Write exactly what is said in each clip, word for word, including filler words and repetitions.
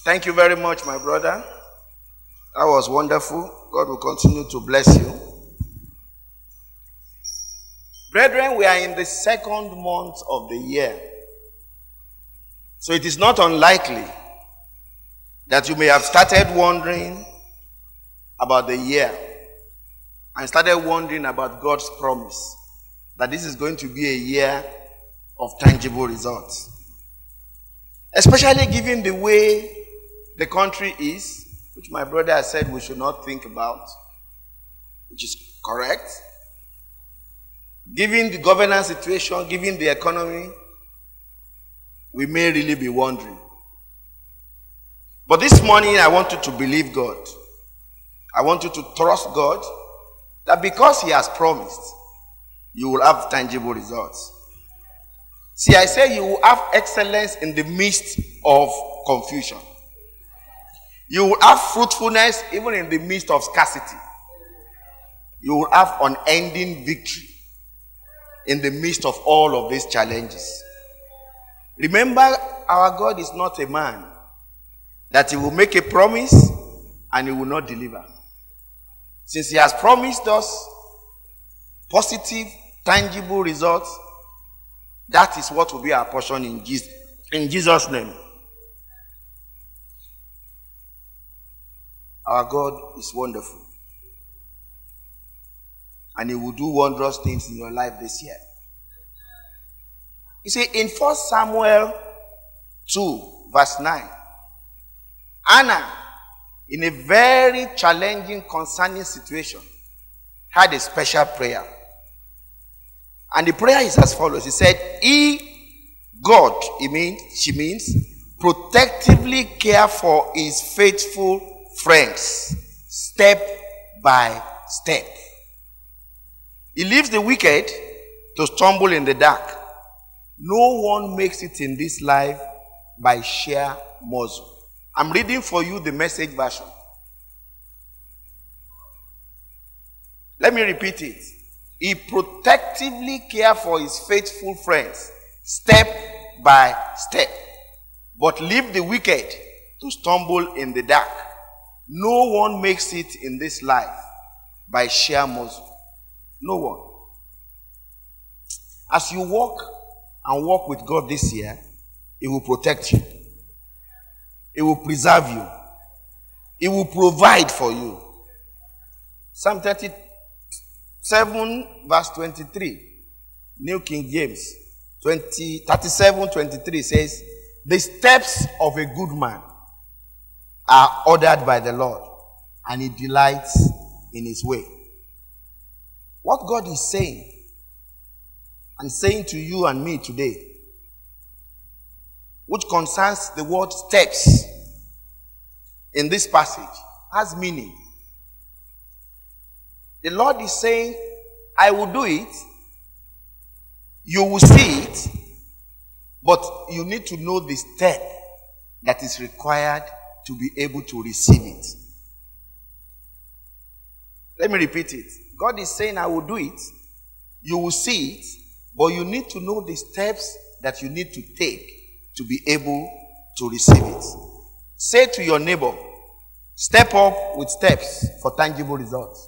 Thank you very much, my brother. That was wonderful. God will continue to bless you. Brethren, we are in the second month of the year. So it is not unlikely that you may have started wondering about the year and started wondering about God's promise that this is going to be a year of tangible results. Especially given the way the country is, which my brother has said we should not think about, which is correct. Given the governance situation, given the economy, we may really be wondering. But this morning, I want you to believe God. I want you to trust God that because He has promised, you will have tangible results. See, I say you will have excellence in the midst of confusion. You will have fruitfulness even in the midst of scarcity. You will have unending victory in the midst of all of these challenges. Remember, our God is not a man that He will make a promise and He will not deliver. Since He has promised us positive, tangible results, that is what will be our portion in Jesus, in Jesus' name. Our God is wonderful. And He will do wondrous things in your life this year. You see, in First Samuel two, verse nine, Anna, in a very challenging, concerning situation, had a special prayer. And the prayer is as follows. He said, He, God, he means, she means, protectively care for His faithful friends, step by step. He leaves the wicked to stumble in the dark. No one makes it in this life by sheer muscle. I'm reading for you the Message version. Let me repeat it. He protectively cares for His faithful friends, step by step, but leave the wicked to stumble in the dark. No one makes it in this life by sheer muscle. No one. As you walk and walk with God this year, He will protect you. He will preserve you. He will provide for you. Psalm thirty-seven, verse twenty-three, New King James, twenty, thirty-seven, twenty-three says, the steps of a good man are ordered by the Lord, and He delights in His way. What God is saying, and saying to you and me today, which concerns the word steps in this passage, has meaning. The Lord is saying, I will do it, you will see it, but you need to know the step that is required to be able to receive it. Let me repeat it. God is saying, I will do it, you will see it, but you need to know the steps that you need to take to be able to receive it. Say to your neighbor, step up with steps for tangible results.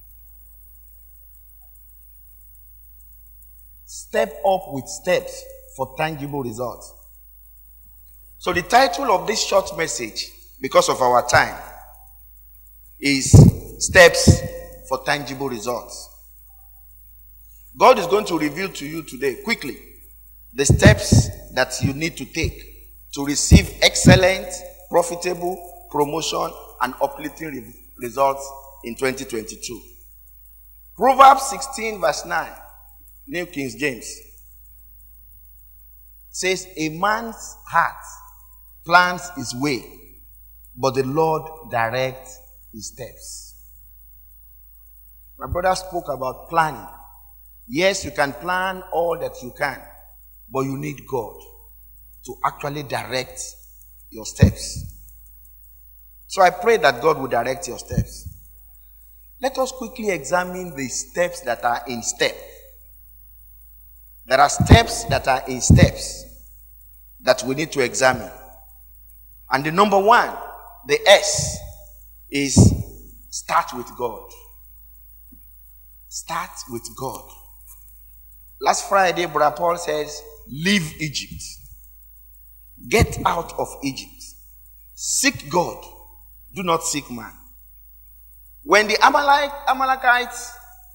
Step up with steps for tangible results. So the title of this short message, because of our time, is Steps for Tangible Results. God is going to reveal to you today, quickly, the steps that you need to take to receive excellent, profitable, promotion, and uplifting re- results in twenty twenty-two. Proverbs sixteen, verse nine, New King James, says, a man's heart plans his way, but the Lord directs his steps. My brother spoke about planning. Yes, you can plan all that you can, but you need God to actually direct your steps. So I pray that God will direct your steps. Let us quickly examine the steps that are in step. There are steps that are in steps that we need to examine. And the number one, the S, is start with God. Start with God. Last Friday, Brother Paul says, leave Egypt. Get out of Egypt. Seek God. Do not seek man. When the Amalek, Amalekites,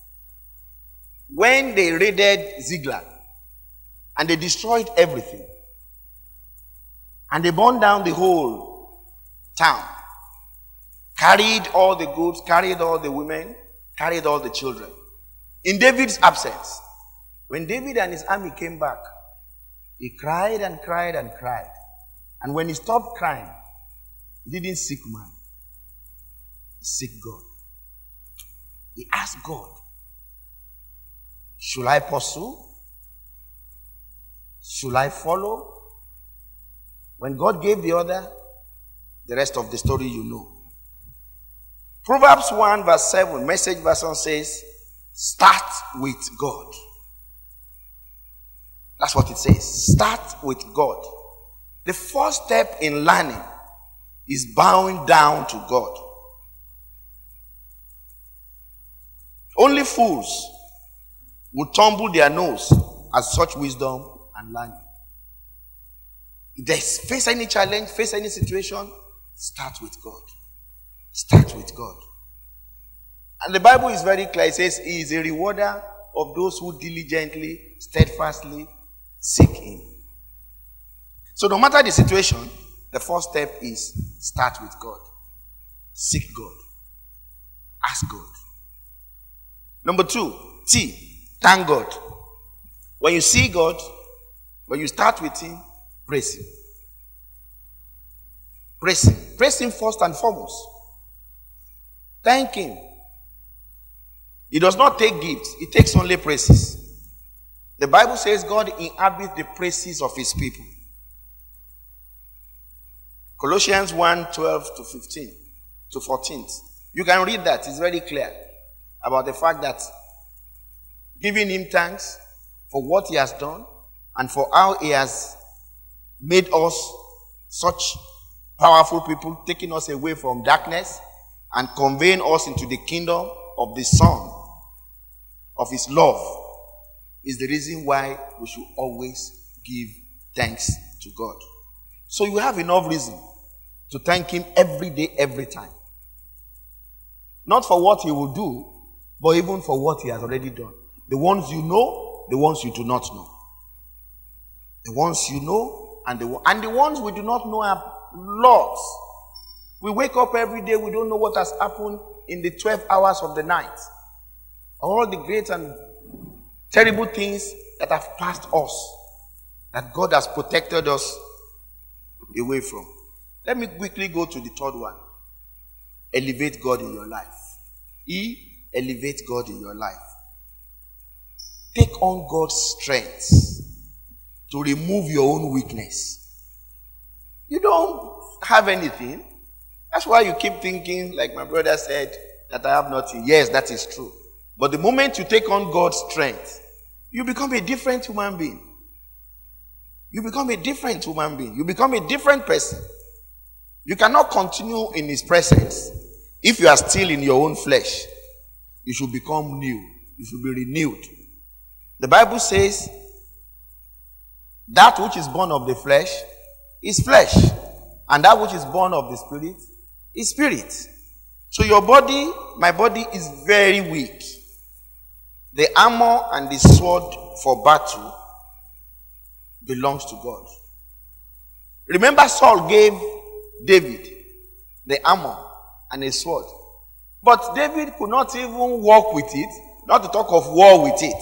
when they raided Ziklag, and they destroyed everything, and they burned down the whole town, carried all the goods, carried all the women, carried all the children. In David's absence, when David and his army came back, he cried and cried and cried. And when he stopped crying, he didn't seek man. He seek God. He asked God, should I pursue? Should I follow? When God gave the order, the rest of the story you know. Proverbs one verse seven, Message version says, start with God. That's what it says. Start with God. The first step in learning is bowing down to God. Only fools would tumble their nose at such wisdom and learning. If they face any challenge, face any situation, start with God. Start with God. And the Bible is very clear. It says, he is a rewarder of those who diligently, steadfastly seek him. So no matter the situation, the first step is start with God. Seek God. Ask God. Number two, T, thank God. When you see God, when you start with him, praise him. Praise him. Praise him first and foremost. Thank him. He does not take gifts. He takes only praises. The Bible says God inhabits the praises of his people. Colossians one, twelve to fifteen to fourteen. You can read that. It's very clear about the fact that giving him thanks for what he has done and for how he has made us such powerful people, taking us away from darkness and conveying us into the kingdom of the Son of his love, is the reason why we should always give thanks to God. So you have enough reason to thank him every day, every time. Not for what he will do, but even for what he has already done. The ones you know, the ones you do not know. The ones you know, and the, and the ones we do not know are lots. We wake up every day, we don't know what has happened in the twelve hours of the night. All the great and terrible things that have passed us, that God has protected us away from. Let me quickly go to the third one. Elevate God in your life. E, elevate God in your life. Take on God's strength to remove your own weakness. You don't have anything. That's why you keep thinking, like my brother said, that I have nothing. Yes, that is true. But the moment you take on God's strength, you become a different human being. You become a different human being. You become a different person. You cannot continue in his presence if you are still in your own flesh. You should become new. You should be renewed. The Bible says, that which is born of the flesh is flesh, and that which is born of the spirit is spirit. So your body, my body, is very weak. The armor and the sword for battle belongs to God. Remember, Saul gave David the armor and a sword, but David could not even walk with it, not to talk of war with it.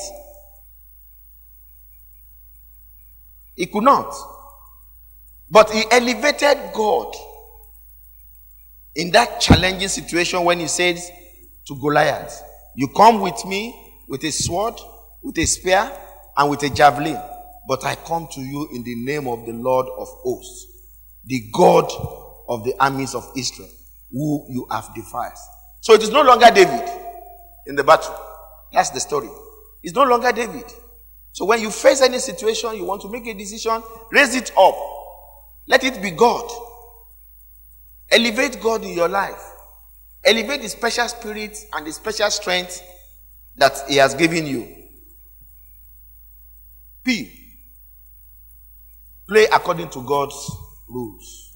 He could not. But he elevated God in that challenging situation when he says to Goliath, you come with me with a sword, with a spear, and with a javelin, but I come to you in the name of the Lord of hosts, the God of the armies of Israel, who you have defied. So it is no longer David in the battle. That's the story. It's no longer David. So when you face any situation, you want to make a decision, raise it up. Let it be God. Elevate God in your life. Elevate the special spirit and the special strength that He has given you. P. Play according to God's rules.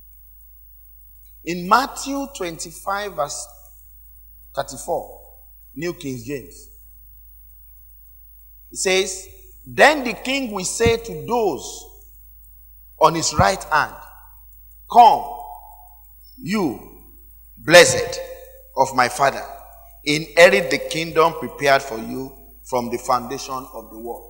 In Matthew twenty-five, verse thirty-four, New King James, it says, "Then the king will say to those on his right hand, Come, you blessed of my Father, inherit the kingdom prepared for you from the foundation of the world."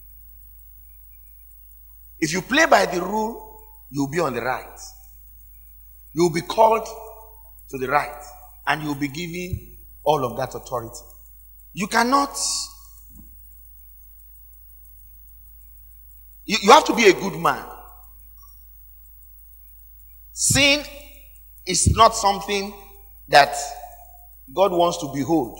If you play by the rule, you'll be on the right. You'll be called to the right, and you'll be given all of that authority. You cannot. You, you have to be a good man. Sin is not something that God wants to behold.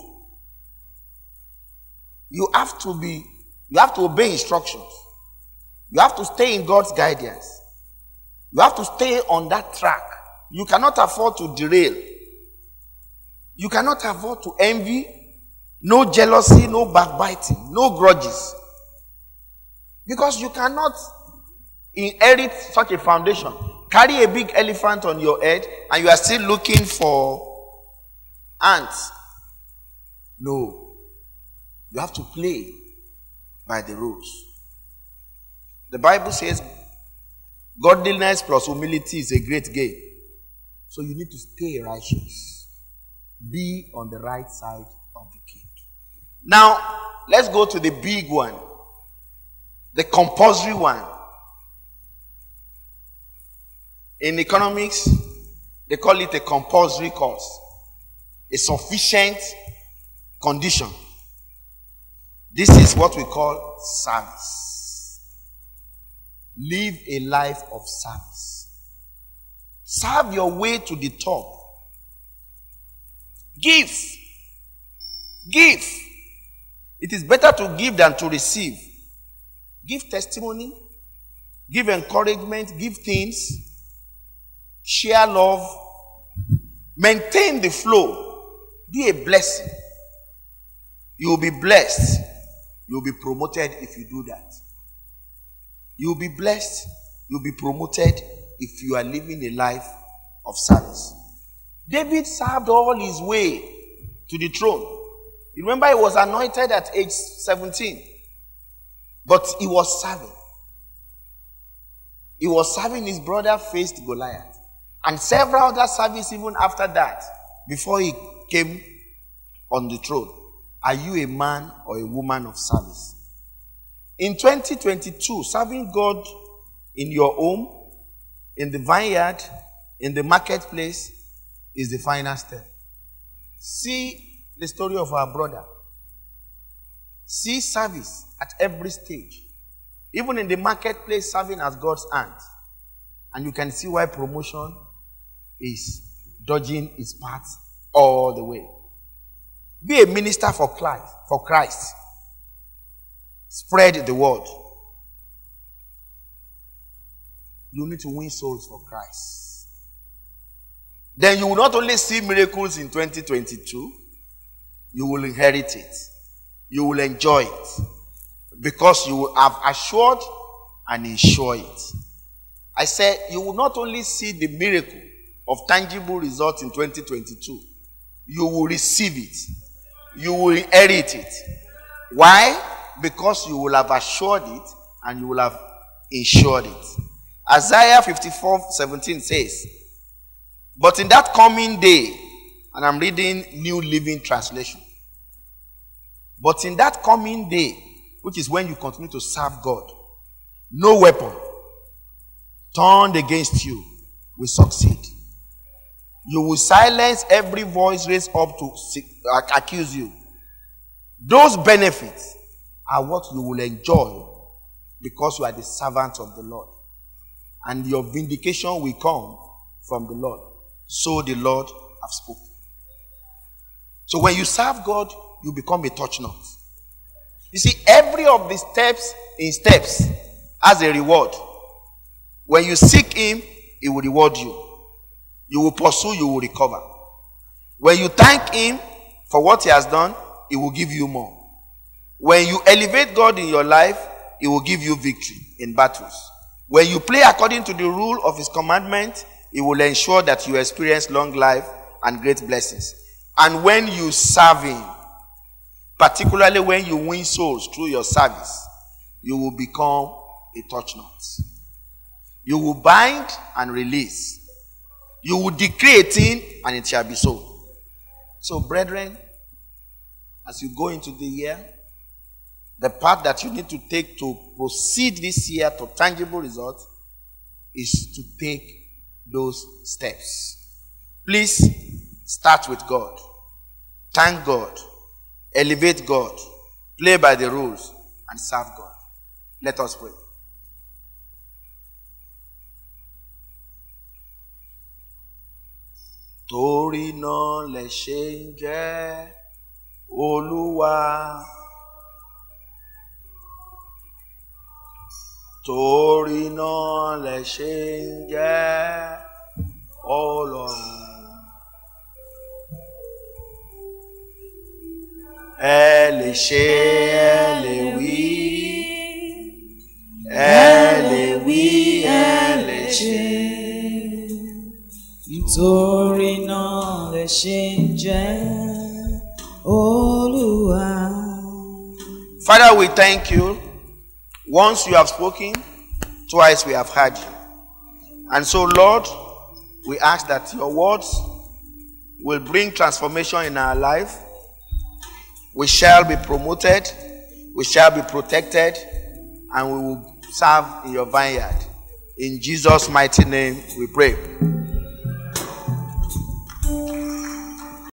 You have to be, you have to obey instructions. You have to stay in God's guidance. You have to stay on that track. You cannot afford to derail. You cannot afford to envy. No jealousy, no backbiting, no grudges. Because you cannot inherit such a foundation. Carry a big elephant on your head and you are still looking for ants. No. You have to play by the rules. The Bible says godliness plus humility is a great gain. So you need to stay righteous. Be on the right side of the king. Now, let's go to the big one. The compulsory one. In economics, they call it a compulsory course. A sufficient condition. This is what we call service. Live a life of service. Serve your way to the top. Give. Give. It is better to give than to receive. Give testimony. Give encouragement. Give things. Share love. Maintain the flow. Be a blessing. You will be blessed. You will be promoted if you do that. You will be blessed. You will be promoted if you are living a life of service. David served all his way to the throne. You remember he was anointed at age seventeen. But he was serving. He was serving. His brother faced Goliath. And several other services even after that, before he came on the throne. Are you a man or a woman of service? In twenty twenty-two, serving God in your home, in the vineyard, in the marketplace is the final step. See the story of our brother. See service at every stage. Even in the marketplace, serving as God's hand. And you can see why promotion is dodging its path all the way. Be a minister for Christ. For Christ. Spread the word. You need to win souls for Christ. Then you will not only see miracles in twenty twenty-two, you will inherit it. You will enjoy it. Because you will have assured and ensure it. I said you will not only see the miracle of tangible results in twenty twenty-two, you will receive it. You will inherit it. Why? Because you will have assured it and you will have ensured it. Isaiah fifty-four seventeen says, "But in that coming day," and I'm reading New Living Translation. "But in that coming day," which is when you continue to serve God, "no weapon turned against you will succeed. You will silence every voice raised up to accuse you." Those benefits are what you will enjoy because you are the servant of the Lord. And your vindication will come from the Lord. So the Lord have spoken. So when you serve God, you become a touch not. You see, every of the steps in steps has a reward. When you seek Him, He will reward you. You will pursue, you will recover. When you thank him for what he has done, he will give you more. When you elevate God in your life, he will give you victory in battles. When you play according to the rule of his commandment, he will ensure that you experience long life and great blessings. And when you serve him, particularly when you win souls through your service, you will become a touch not. You will bind and release. You will decree a thing and it shall be so. So, brethren, as you go into the year, the path that you need to take to proceed this year to tangible results is to take those steps. Please start with God. Thank God. Elevate God. Play by the rules and serve God. Let us pray. Torí náà lẹ ṣe ń jẹ́ Olúwa. Torí náà lẹ ṣe ń jẹ́ Ọlọ́run. Ẹ lè ṣe, ẹ lè wí, ẹ lè wí, ẹ lè ṣe. Nítorí náà lẹ ṣe ń jẹ́ Olúwa. Father, we thank you. Once you have spoken, twice we have heard you. And so, Lord, we ask that your words will bring transformation in our life. We shall be promoted, we shall be protected, and we will serve in your vineyard. In Jesus' mighty name we pray.